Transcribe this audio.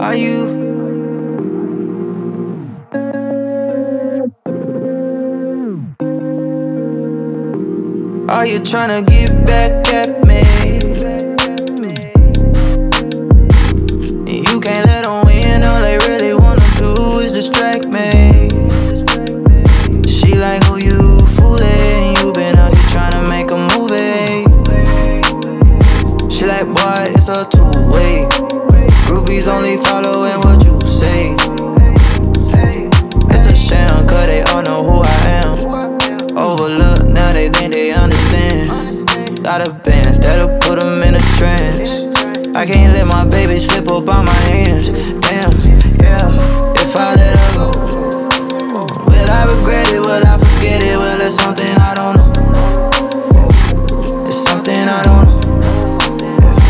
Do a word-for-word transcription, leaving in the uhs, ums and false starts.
Are you? Are you tryna get back at me? You can't let them win, all they really wanna do is distract me. She like, who you fooling? You been out here tryna make a movie. She like, boy, it's a two-way. Groupies only following what you say. It's a shame, cause they all know who I am. Overlooked, now they think they understand. Lot of bands that'll put them in a trance. I can't let my baby slip up on my hands. Damn, yeah.